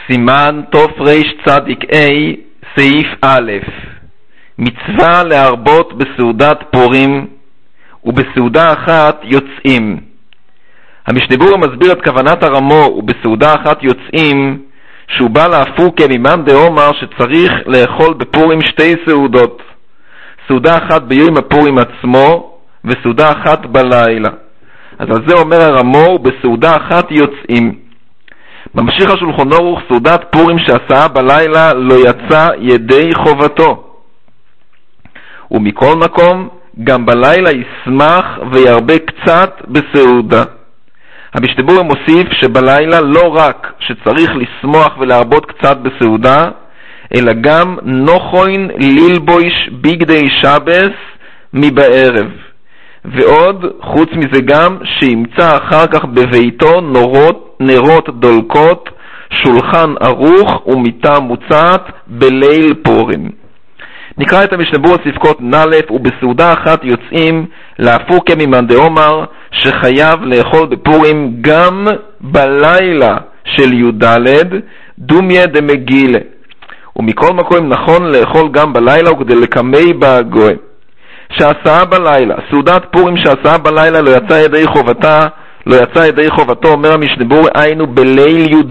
סימן תרצ"ה סעיף א', מצווה להרבות בסעודת פורים ובסעודה אחת יוצאים. המשנה ברורה מסביר את כוונת הרמו ובסעודה אחת יוצאים, שהוא בא להפוקה ממאן דאמר שצריך לאכול בפורים שתי סעודות, סעודה אחת ביום הפורים עצמו וסעודה אחת בלילה. אז על זה אומר הרמו ובסעודה אחת יוצאים. ממשיך השולחן ערוך, סעודת פורים שעשה בלילה לא יצא ידי חובתו, ומכל מקום גם בלילה ישמח וירבה קצת בסעודה. המשנה ברורה מוסיף שבלילה לא רק שצריך לשמוח ולהרבות קצת בסעודה, אלא גם נוחוין ללבויש בגדי שבס מבערב, ועוד חוץ מזה גם שימצא אחר כך בביתו נרות דולקות, שולחן ערוך ומיטה מוצעת בליל פורים. נקרא את המשנה ברורה ספקות נ' ובסעודה אחת יוצאים להפוקה ממאן דאמר שחייב לאכול בפורים גם בלילה של י"ד דומיה דמגילה, ומכל מקום נכון לאכול גם בלילה וכדי לקמי בהגוי. שעשה בלילה, סעודת פורים שעשה בלילה לא יצא ידי חובתה, לא יצא ידי חובתו, אומר המשנה ברורה, היינו בליל י"ד,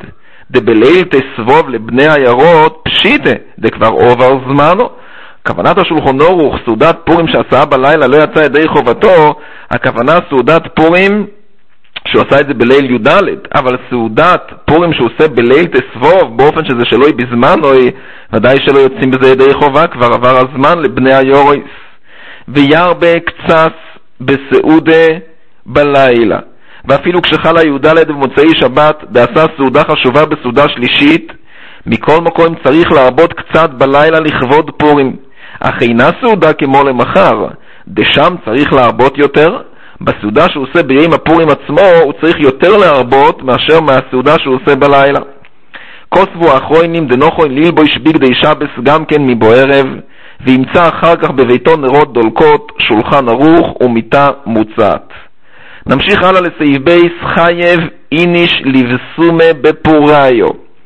דבליל תסבוב לבני עיירות פשיטה, דכבר עובר זמנו. כוונת השולחן ערוך, סעודת פורים שעשה בלילה לא יצא ידי חובתו, הכוונה סעודת פורים שהוא עשה את זה בליל י"ד, אבל סעודת פורים שהוא עושה בליל תסבוב, באופן שזה שלא היא בזמן, או ודאי שלא יוצאים בזה ידי חובה, כבר עבר הזמן לבני עיירות. וירבה קצת בסעודה בלילה, ואפילו כשחלה י"ד במוצאי שבת ועשה סעודה חשובה בסעודה שלישית, מכל מקום צריך להרבות קצת בלילה לכבוד פורים, אך אינה סעודה כמו למחר, דשם צריך להרבות יותר. בסעודה שהוא עושה ביום הפורים עצמו הוא צריך יותר להרבות מאשר מהסעודה שהוא עושה בלילה. כוסבו האחרונים דנוחוין ללבויש בגדי שבס גם כן מבערב, וימצא אחר כך בביתו נרות דולקות, שולחן ערוך ומיטה מוצעת. נמשיך הלאה לסעיף בייס. חייב איניש לבסומה בפוריו,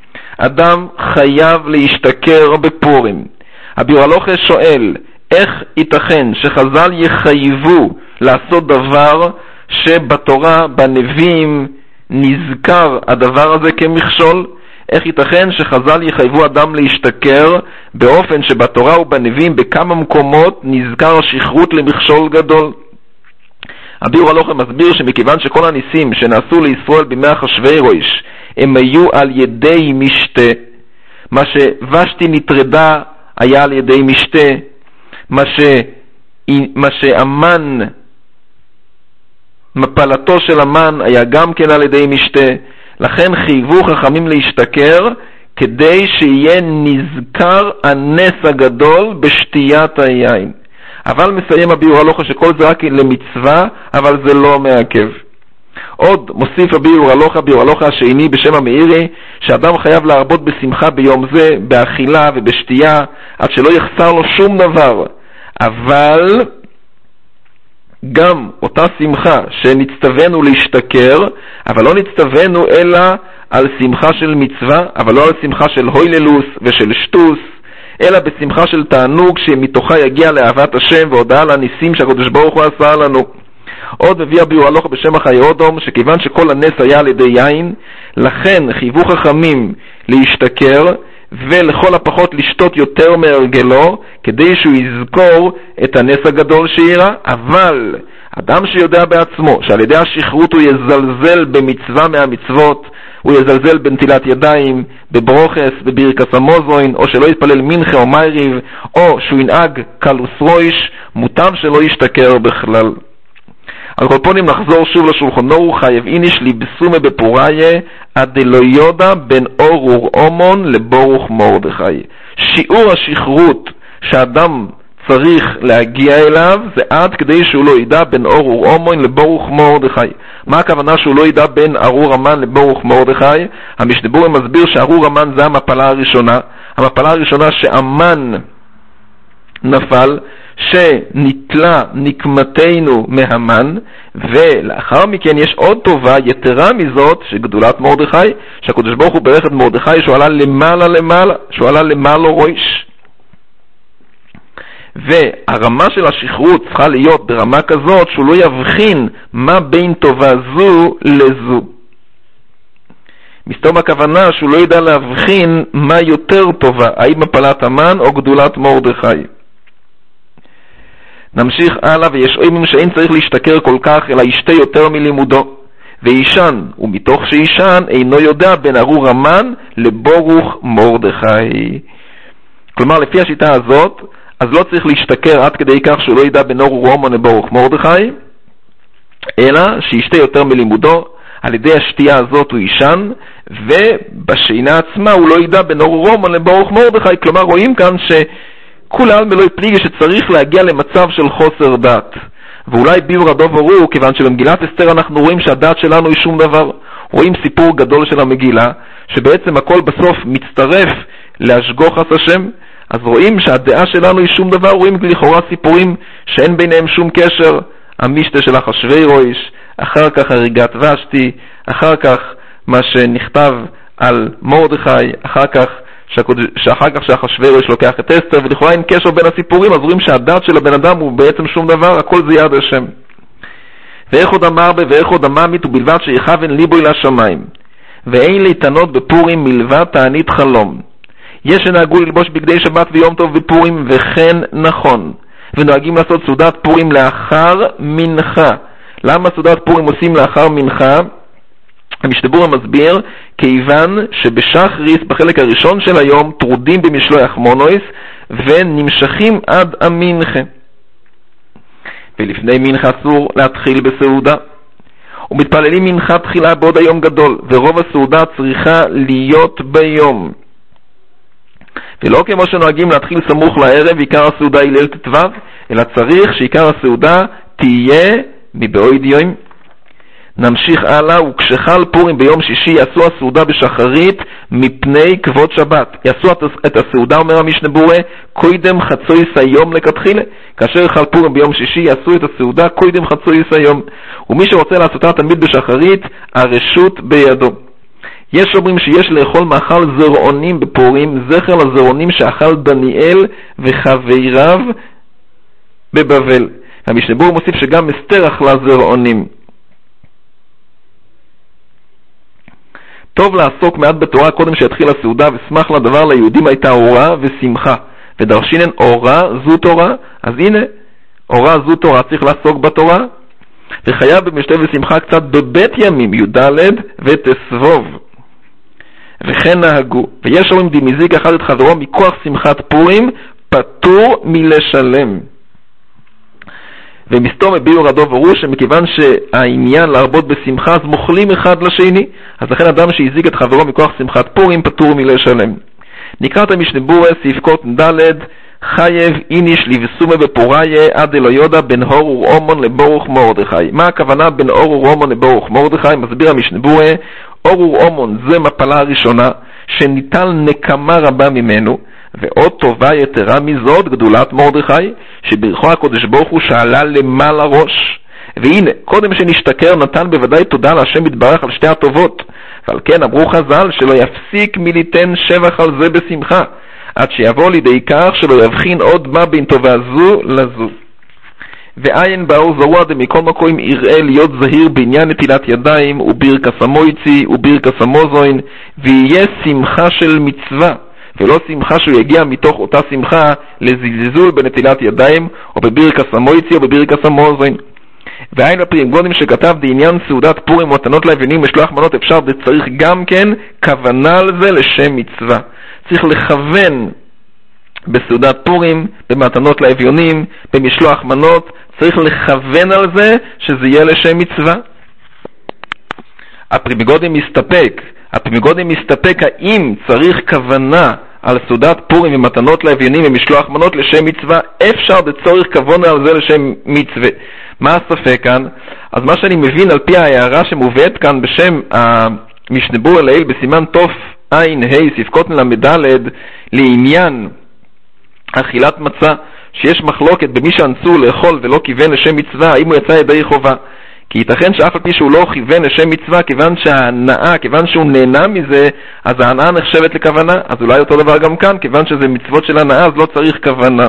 אדם חייב להשתכר בפורים. הביאור הלכה שואל, איך ייתכן שחז"ל יחייבו לעשות דבר שבתורה, בנביאים, נזכר הדבר הזה כמכשול? איך ייתכן שחז"ל יחייבו אדם להשתכר באופן שבתורה ובנביאים בכמה מקומות נזכר השכרות למכשול גדול? הביאור הלכה מסביר שמכיוון שכל הניסים שנעשו לישראל בימי אחשוורוש הם היו על ידי משתה, מה שוושתי נטרדה היה על ידי משתה, מה שאמן, מפלתו של אמן היה גם כן על ידי משתה, לכן חייבו חכמים להשתכר כדי שיהיה נזכר הנס הגדול בשתיית היין. אבל מסיים הביאור הלכה שכל זה רק למצווה, אבל זה לא מעכב. עוד מוסיף הביאור הלכה השני בשם המאירי, שאדם חייב להרבות בשמחה ביום זה, באכילה ובשתייה, עד שלא יחסר לו שום דבר. אבל גם אותה שמחה שנצטווינו להשתכר, אבל לא נצטווינו אלא על שמחה של מצווה, אבל לא על שמחה של הויללוס ושל שטוס, אלא בשמחה של תענוג שמתוכה יגיע לאהבת השם והודעה לניסים שהקדוש ברוך הוא עשה לנו. עוד מביא הביאור הלכה בשם החיי אודום, שכיוון שכל הנס היה על ידי יין, לכן חייבו חכמים להשתכר ולכל הפחות לשתות יותר מהרגלו, כדי שהוא יזכור את הנס הגדול שאירע. אבל אדם שיודע בעצמו שעל ידי השכרות הוא יזלזל במצווה מהמצוות, הוא יזלזל בנטילת ידיים, בברוכס, בברכת המזון, או שלא יתפלל מנחה או מייריב, או שהוא ינהג קלוס רויש, מוטב שלא ישתכר בכלל. על כל פנים נחזור שוב לשולחן ערוך. חייב איניש לבסומה בפוריה עד לא יודע בין אורור אומון לברוך מרדכי. שיעור השכרות שאדם צריך להגיע אליו זה עד כדי שהוא לא ידע בין ארור אומון לברוך מרדכי. מה הכוונה שהוא לא ידע בין ארור המן לברוך מרדכי? המשנה ברורה מסביר שארור המן זה המפלה הראשונה. המפלה הראשונה שהמן נפל, שנטלה נקמתנו מהמן, ולאחר מכן יש עוד טובה יתרה מזאת שגדולת מרדכי, שהקדוש ברוך הוא ברך את מרדכי שהוא עלה למעלה למעלה, שהוא עלה למעלה ראש. והרמה של השחרות צריכה להיות ברמה כזאת שהוא לא יבחין מה בין טובה זו לזו. מסתום הכוונה שהוא לא ידע להבחין מה יותר טובה, האם הפלת המן או גדולת מרדכי. נמשיך הלאה, ויש אומרים שאין צריך להשתכר כל כך אלא ישתה יותר מלימודו וישן, ומתוך שישן אינו יודע בין ארור המן לברוך מרדכי. כלומר לפי השיטה הזאת אז לא צריך להשתכר עד כדי כך שהוא לא ידע בין ארור המן לברוך מרדכי, אלא שישתה יותר מלימודו. על ידי השתייה הזאת הוא ישן, ובשינה עצמה הוא לא ידע בין ארור המן לברוך מרדכי. כלומר רואים כאן שכול העלמא לא פליגי שצריך להגיע למצב של חוסר דת. ואולי ביור הדוב הרו, כיוון שבמגילת אסתר אנחנו רואים שהדת שלנו היא שום דבר. רואים סיפור גדול של המגילה, שבעצם הכל בסוף מצטרף להשגוחת השם. אז רואים שהדעה שלנו היא שום דבר, רואים לכאורה סיפורים שאין ביניהם שום קשר. המשתה של אחשוורוש, אחר כך הריגת ושתי, אחר כך מה שנכתב על מרדכי, אחר כך שאחשוורוש לוקח את אסתר, ולכאורה אין קשר בין הסיפורים, אז רואים שהדת של הבן אדם הוא בעצם שום דבר, הכל זה יד השם. ואיך עוד אמר בה ואיך עוד אממית ובלבד שיכוון ליבו אל השמיים, ואין להתענות בפורים מלבד תענית חלום. יש שנהגו ללבוש בגדי שבת ויום טוב בפורים, וכן נכון, ונוהגים לעשות סעודת פורים לאחר מנחה. למה סעודת פורים עושים לאחר מנחה? המשתבור המסביר, כיוון שבשחריס בחלק הראשון של היום טרודים במשלוח מונויס ונמשכים עד המנחה, ולפני מנחה אסור להתחיל בסעודה, ומתפללים מנחה תחילה בעוד היום גדול, ורוב הסעודה צריכה להיות ביום, ולא כמו שנוהגים להתחיל סמוך לערב עיקר הסעודה היא ליל ט"ו, אלא צריך שעיקר הסעודה תהיה מבעוד יום. נמשיך הלאה, וכשחל פורים ביום שישי יעשו הסעודה בשחרית מפני כבוד שבת. יעשו את הסעודה, אומר המשנה ברורה, קודם חצויס היום לכתחילה. כאשר חל פורים ביום שישי יעשו את הסעודה קודם חצויס היום, ומי שרוצה לעשותה תמיד בשחרית הרשות בידו. יש אומרים שיש לאכול מאכל זרעונים בפורים, זכר לזרעונים שאכל דניאל וחבריו בבבל. המשנה ברורה מוסיף שגם אסתר אכלה זרעונים. טוב לעסוק מעט בתורה קודם שיתחיל הסעודה, ושמח לדבר ליהודים הייתה אורה ושמחה, ודרשינן אורה זו תורה. אז הנה, אורה זו תורה, צריך לעסוק בתורה, וחייב במשתה ושמחה קצת בבית ימים י"ד ותסבוב, וכן נהגו. ויש אומרים דמזיק אחד את חברו מכוח שמחת פורים פטור מלשלם. ומסתום הביאו הדוב הרו שמכיוון שהעניין להרבות בשמחה אז מוכלים אחד לשני, אז לכן אדם שהזיק את חברו מכוח שמחת פורים פטור מלשלם. נקרא את המשנה ברורה סעיף קוטן ד' חייב איניש לבסומה בפוריה עד אלא יודע בין אור ורומון לברוך מרדכי. מה הכוונה בין אור ורומון לברוך מרדכי? מסביר המשנה ברורה, אור ורומון זה מפלה הראשונה שניטל נקמה רבה ממנו, ועוד טובה יתרה מזאת גדולת מרדכי שברכו הקדוש ברוך הוא שעלה למעלה ראש. והנה קודם שנשתכר נתן בוודאי תודה להשם יתברך על שתי הטובות, ועל כן אמרו חז"ל שלא יפסיק מליתן שבח על זה בשמחה עד שיבוא לידי כך שלא יבחין עוד מה בין טובה זו לזו. ועין באור זרוע דמכל מקום יראה להיות זהיר בעניין נטילת ידיים וברכת המויצי וברכת המוזוין, ויהיה שמחה של מצווה ולא שמחה שהוא יגיע מתוך אותה שמחה לזלזול בנטילת ידיים או בברכת המויצי או בברכת המוזוין. ועין בפרים גודים שכתב בעניין סעודת פורים ומתנות לאביונים משלוח מנות אפשר וצריך גם כן כוונה על זה לשם מצווה. צריך לכוון בסעודת פורים, במתנות לאביונים, במשלוח מנות, צריך לכוון על זה שזה יהיה לשם מצווה. הפרימגודים מסתפק האם צריך כוונה על סעודת פורים ומתנות לאביונים ומשלוח מנות לשם מצווה, אפשר בצורך כוונה על זה לשם מצווה. מה הספק כאן? אז מה שאני מבין על פי ההערה שמובאת כאן בשם המשנה ברורה לעיל בסימן תוף עין ה' סעיף קוטן למדלת לעניין אכילת מצה, שיש מחלוקת במי שאנסו לאכול ולא כיוון לשם מצווה, האם הוא יצא ידי חובה. כי ייתכן שאף על פי שהוא לא כיוון לשם מצווה, כיוון שההנאה, כיוון שהוא נהנה מזה, אז ההנאה נחשבת לכוונה. אז אולי אותו דבר גם כאן, כיוון שזה מצוות של הנאה, אז לא צריך כוונה.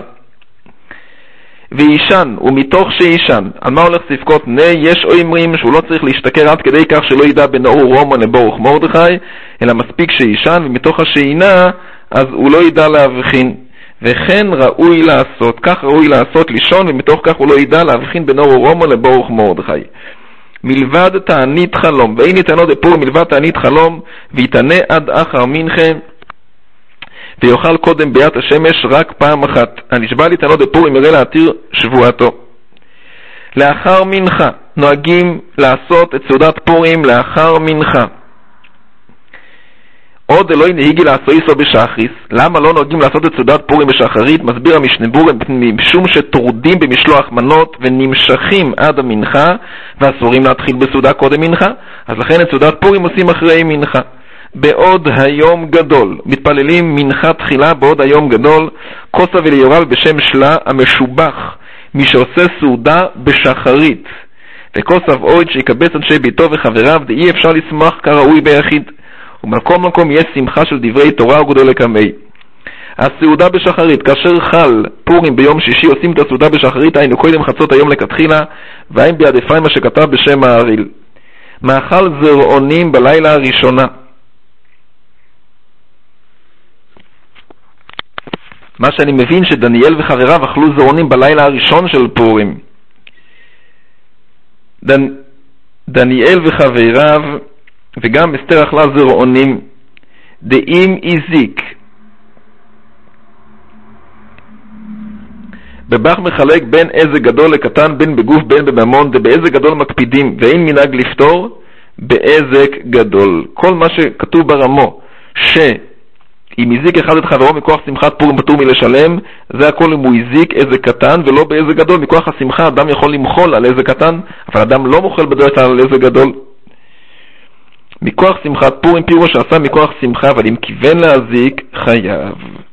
וישן, ומתוך שישן, על מה הולך ספקות? יש אומרים שהוא לא צריך להשתכר עד כדי כך שלא ידע בין אור רומן לברוך מרדכי, אלא מספיק שישן, ומתוך השינה, אז הוא לא ידע להבחין. וכן ראוי לעשות, כך ראוי לעשות לישון, ומתוך כך הוא לא ידע להבחין בין אור רומן לברוך מרדכי. מלבד תענית חלום, ואין יתענות בפורים מלבד תענית חלום, ויתענה עד אחר מנחה, ויאכל קודם ביאת השמש רק פעם אחת. הנשבע להתענות בפורים יראה להתיר שבועתו. לאחר מנחה, נוהגים לעשות את סעודת פורים לאחר מנחה. עוד אלוהי נהיגי לעשויסו בשחריס. למה לא נוהגים לעשות את סעודת פורים בשחרית? מסביר המשנה ברורה, משום שטורדים במשלוח מנות ונמשכים עד המנחה, ואסורים להתחיל בסעודה קודם מנחה, אז לכן את סעודת פורים עושים אחרי מנחה. בעוד היום גדול, מתפללים מנחה תחילה בעוד היום גדול, כוסה וליורל בשם שלה המשובח, מי שעושה סעודה בשחרית, וכוסה ואויד שיקבץ אנשי ביתו וחבריו, ואי אפשר לשמוח כראוי ביחיד, ומקום מקום יש שמחה של דברי תורה וגדול לקמי. הסעודה בשחרית, כאשר חל פורים ביום שישי, עושים את הסעודה בשחרית, היינו קודם חצות היום לכתחילה, והאם ביד אפרים מה שכתב בשם האריל. מאכל זרעונים בלילה הראשונה. מה שאני מבין שדניאל וחבריו אכלו זרעונים בלילה הראשון של פורים. דניאל וחבריו וגם אסתר אכלה זרעונים. דאם איזיק. בבח מחלק בין איזה גדול לקטן, בין בגוף בין בממון, באיזה גדול מקפידים, ואין מנהג לפתור באיזה גדול. כל מה שכתוב ברמו אם הזיק אחד את חברו מכוח שמחת פורים פטור מלשלם, זה הכל אם הוא הזיק איזה קטן ולא באיזה גדול. מכוח השמחה אדם יכול למחול על איזה קטן, אבל אדם לא מוחל בדרך כלל על איזה גדול. מכוח שמחת פורים פירוש שעשה מכוח שמחה, אבל אם כיוון להזיק חייב.